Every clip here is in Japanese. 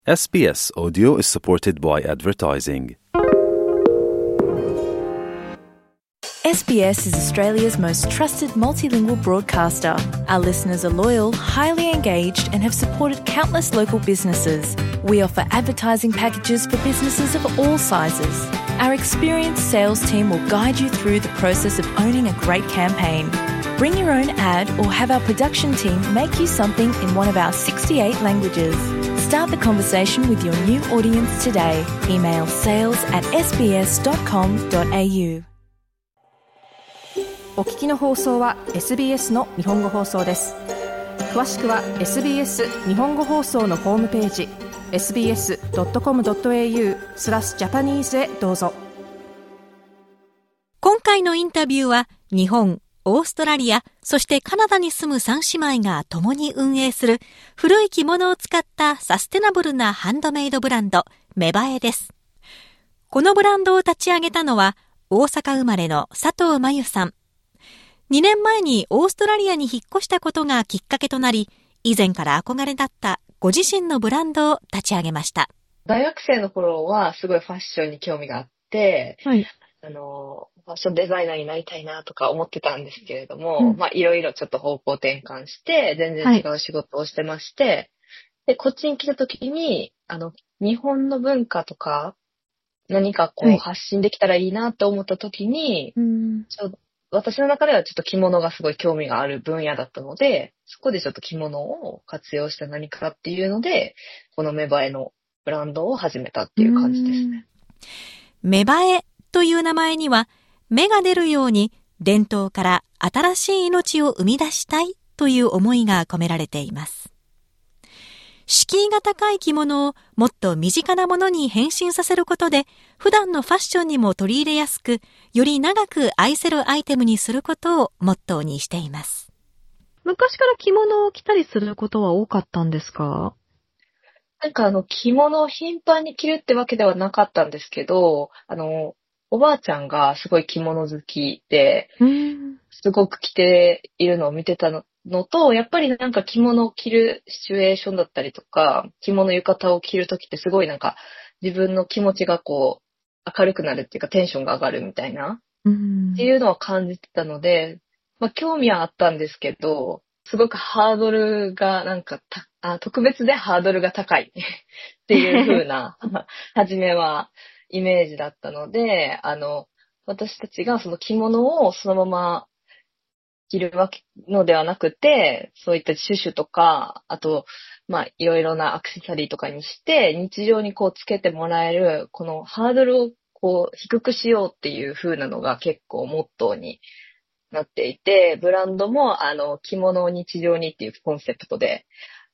SBS Audio is supported by advertising. SBS is Australia's most trusted multilingual broadcaster. Our listeners are loyal, highly engaged, and have supported countless local businesses. We offer advertising packages for businesses of all sizes. Our experienced sales team will guide you through the process of owning a great campaign. Bring your own ad or have our production team make you something in one of our 68 languages. Start the conversation with your new audience today. Email sales@sbs.com.au。 お聞きの放送は SBS の日本語放送です。詳しくは SBS 日本語放送のホームページ sbs.com.au/Japanese へどうぞ。 今回のインタビューは日本、オーストラリア、そしてカナダに住む3姉妹が共に運営する古い着物を使ったサステナブルなハンドメイドブランド、メバエです。このブランドを立ち上げたのは大阪生まれの佐藤真由さん。2年前にオーストラリアに引っ越したことがきっかけとなり、以前から憧れだったご自身のブランドを立ち上げました。 大学生の頃はすごいファッションに興味があって、はい、ファッションデザイナーになりたいなとか思ってたんですけれども、いろいろちょっと方向転換して、全然違う仕事をしてまして、で、こっちに来た時に、日本の文化とか、何か発信できたらいいなって思った時に、私の中ではちょっと着物がすごい興味がある分野だったので、そこでちょっと着物を活用した何かっていうので、このメバエのブランドを始めたっていう感じですね。 メバエという名前には、芽が出るように伝統から新しい命を生み出したいという思いが込められています。敷居が高い着物をもっと身近なものに変身させることで、普段のファッションにも取り入れやすく、より長く愛せるアイテムにすることをモットーにしています。 昔から着物を着たりすることは多かったんですか？ なんか着物を頻繁に着るってわけではなかったんですけど、おばあちゃんがすごい着物好きで、すごく着ているのを見てたのと、やっぱりなんか着物を着るシチュエーションだったりとか、着物浴衣を着るときってすごいなんか自分の気持ちが明るくなるっていうかテンションが上がるみたいな、っていうのは感じてたので、興味はあったんですけど、すごくハードルがなんか特別でハードルが高いっていう風な、初めはイメージだったので、私たちがその着物をそのまま着るのではなくて、そういったシュシュとか、あと、いろいろなアクセサリーとかにして、日常につけてもらえる、このハードルを低くしようっていう風なのが結構モットーになっていて、ブランドも、着物を日常にっていうコンセプトで、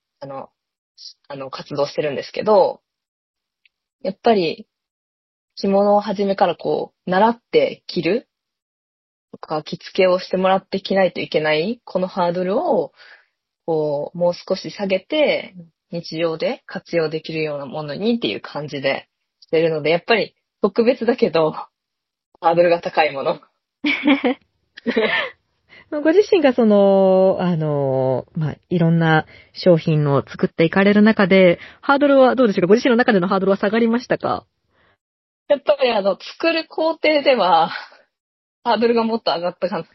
活動してるんですけど、やっぱり、着物を初めから習って着るとか、着付けをしてもらって着ないといけない、このハードルを、もう少し下げて、日常で活用できるようなものにっていう感じでしてるので、やっぱり特別だけど、ハードルが高いもの。 ご自身がいろんな商品を作っていかれる中で、ハードルはどうでしょうか？ご自身の中でのハードルは下がりましたか？ やっぱり作る工程では、ハードルがもっと上がったかな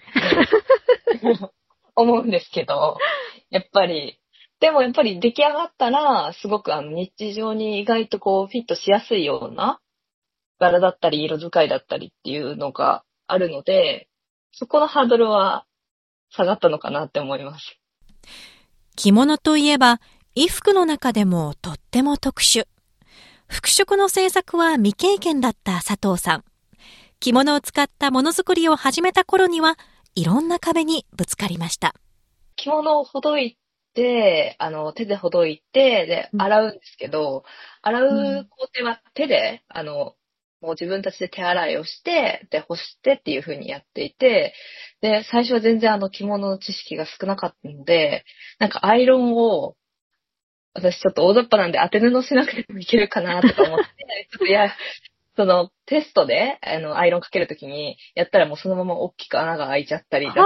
思うんですけど、でもやっぱり出来上がったら、すごく日常に意外とフィットしやすいような柄だったり色使いだったりっていうのがあるので、そこのハードルは下がったのかなって思います。 着物といえば、衣服の中でもとっても特殊。服飾の制作は未経験だった佐藤さん。着物を使ったものづくりを始めた頃には、いろんな壁にぶつかりました。 着物をほどいて、手でほどいて、で、洗うんですけど、洗う工程は手で、もう自分たちで手洗いをして、で、干してっていう風にやっていて、で、最初は全然着物の知識が少なかったので、なんかアイロンを、私ちょっと大雑把なんで当て布しなくてもいけるかなとか思って、ちょっとテストで、アイロンかけるときに、やったらもうそのまま大きく穴が開いちゃったりだ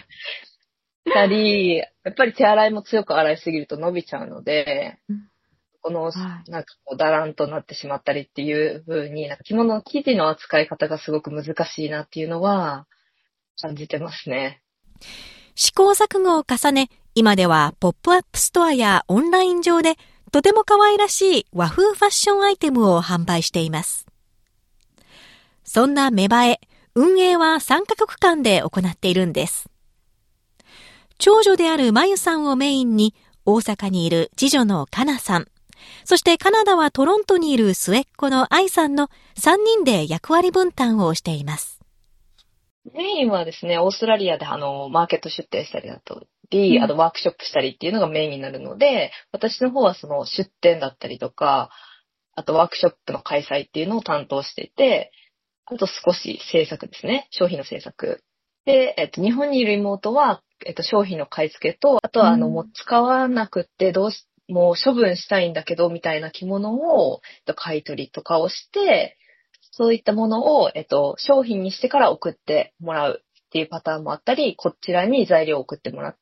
ったり、やっぱり手洗いも強く洗いすぎると伸びちゃうので、 この、 はい。 なんかこう、だらんとなってしまったりっていう風に、なんか着物の生地の扱い方がすごく難しいなっていうのは感じてますね。 試行錯誤を重ね、今ではポップアップストアやオンライン上でとても可愛らしい和風ファッションアイテムを販売しています。そんな芽生え、運営は3カ国間で行っているんです。長女であるまゆさんをメインに、大阪にいる次女のかなさん、そしてカナダはトロントにいる末っ子の愛さんの3人で役割分担をしています。 メインはですね、オーストラリアでマーケット出店したりだとあとワークショップしたりっていうのがメインになるので、私の方はその出店だったりとか、あとワークショップの開催っていうのを担当していて、あと少し制作ですね。商品の制作。で、日本にいる妹は、商品の買い付けと、あとはもう使わなくってもう処分したいんだけど、みたいな着物を、買い取りとかをして、そういったものを、商品にしてから送ってもらうっていうパターンもあったり、こちらに材料を送ってもらって、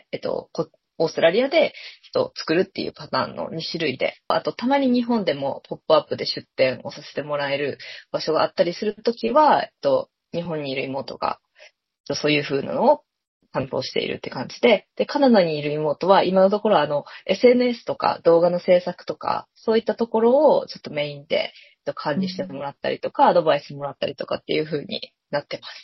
オーストラリアで、作るっていうパターンの2種類で、あとたまに日本でもポップアップで出店をさせてもらえる場所があったりするときは、日本にいる妹が、そういう風なのを担当しているって感じで、で、カナダにいる妹は今のところSNS とか動画の制作とか、そういったところをちょっとメインで管理してもらったりとか、アドバイスもらったりとかっていう風になってます。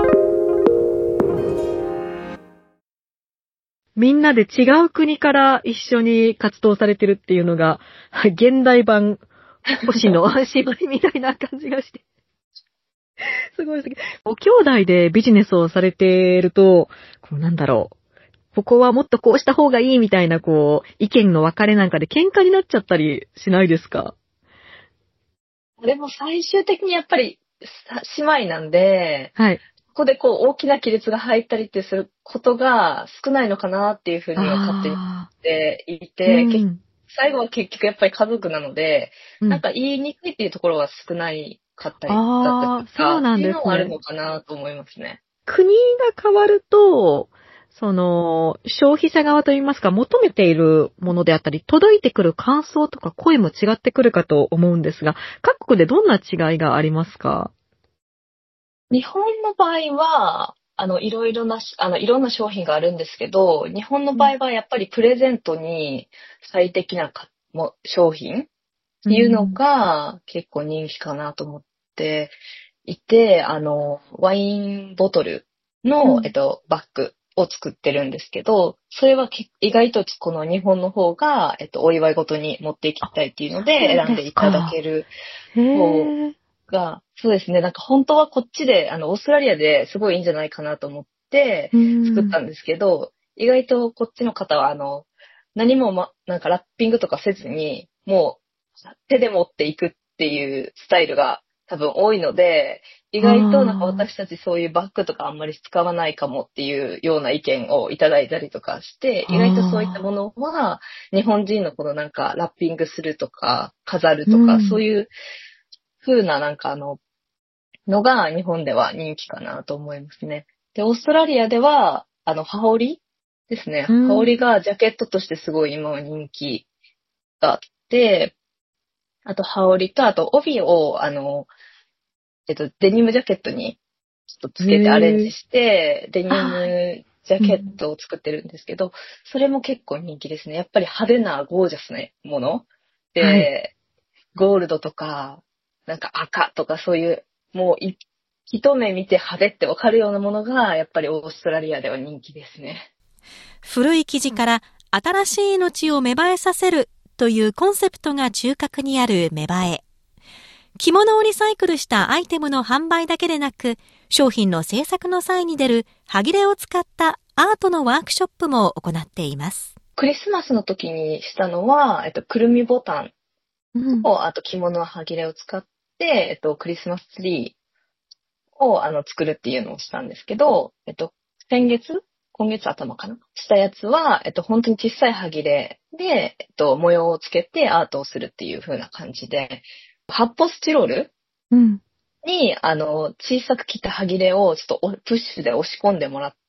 みんなで違う国から一緒に活動されてるっていうのが、現代版星野姉妹みたいな感じがして。すごいですけど、ご兄弟でビジネスをされてると、なんだろう。ここはもっとこうした方がいいみたいな、意見の分かれなんかで喧嘩になっちゃったりしないですか？ でも最終的にやっぱり姉妹なんで、 はい。 ここで大きな亀裂が入ったりってすることが少ないのかなっていうふうには勝手に思っていて、最後は結局やっぱり家族なので、なんか言いにくいっていうところは少ないかったりだったりとか、っていうのはあるのかなと思いますね。 国が変わると、消費者側といいますか、求めているものであったり、届いてくる感想とか声も違ってくるかと思うんですが、各国でどんな違いがありますか？ 日本の場合は、いろんな商品があるんですけど、日本の場合はやっぱりプレゼントに最適な商品っていうのが結構人気かなと思っていて、ワインボトルの、バッグを作ってるんですけど、それは意外とこの日本の方が、お祝いごとに持っていきたいっていうので選んでいただける方が、そうですね、なんか本当はこっちで、オーストラリアですごいいいんじゃないかなと思って作ったんですけど、意外とこっちの方は、何もなんかラッピングとかせずに、もう手で持っていくっていうスタイルが多分多いので、意外となんか私たちそういうバッグとかあんまり使わないかもっていうような意見をいただいたりとかして、意外とそういったものは日本人のこのなんかラッピングするとか飾るとか、そういう風ななんかのが日本では人気かなと思いますね。で、オーストラリアでは羽織ですね。羽織がジャケットとしてすごい今は人気があって、あと羽織と、あと帯をデニムジャケットにちょっとつけてアレンジして、デニムジャケットを作ってるんですけど、それも結構人気ですね。やっぱり派手なゴージャスなもので、ゴールドとか、なんか赤とかそういう、もう一目見て派手ってわかるようなものが、やっぱりオーストラリアでは人気ですね。 古い生地から新しい命を芽生えさせるというコンセプトが中核にある芽生え。着物をリサイクルしたアイテムの販売だけでなく、商品の制作の際に出る端切れを使ったアートのワークショップも行っています。 クリスマスの時にしたのは、くるみボタンを、あと着物の端切れを使って、クリスマスツリーを作るっていうのをしたんですけど、今月頭かなしたやつは、本当に小さい端切れで、模様をつけてアートをするっていう風な感じで、発泡スチロールに、小さく切った端切れをちょっとプッシュで押し込んでもらっ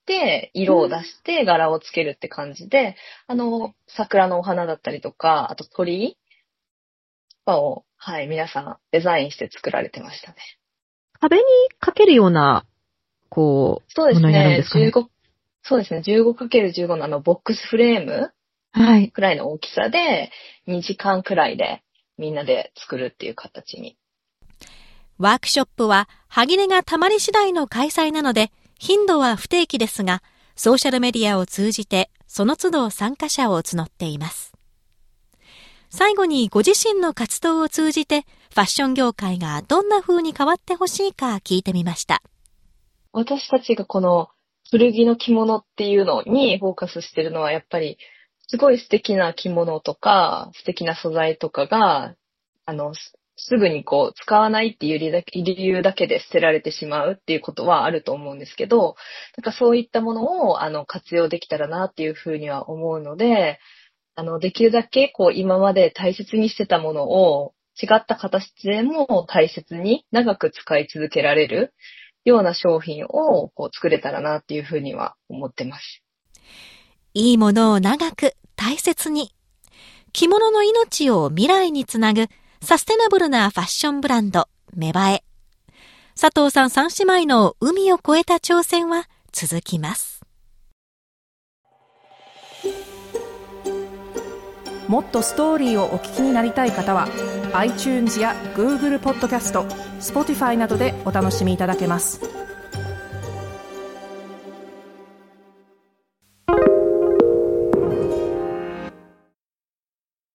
て、色を出して柄をつけるって感じで、桜のお花だったりとか、あと鳥居を、はい、皆さんデザインして作られてましたね。 壁にかけるような、こう、 そうですものになるんでね。 すかね。 そうですね。15×15 のボックスフレームはい。 くらいの大きさで、2時間くらいでみんなで作るっていう形に。 ワークショップは歯切れがたまり次第の開催なので、頻度は不定期ですが、ソーシャルメディアを通じてその都度参加者を募っています。最後にご自身の活動を通じてファッション業界がどんな風に変わってほしいか聞いてみました。 私たちがこの古着の着物っていうのにフォーカスしてるのはやっぱりすごい素敵な着物とか素敵な素材とかがすぐにこう使わないっていう理由だけで捨てられてしまうっていうことはあると思うんですけど、なんかそういったものを活用できたらなっていうふうには思うので、できるだけこう今まで大切にしてたものを違った形でも大切に長く使い続けられるような商品をこう作れたらなっていうふうには思ってます。 いいものを長く大切に。着物の命を未来につなぐサステナブルなファッションブランド、芽生え。佐藤さん3姉妹の海を越えた挑戦は続きます。 もっとストーリーをお聞きになりたい方は iTunes や Google ポッドキャスト、Spotify などでお楽しみいただけます。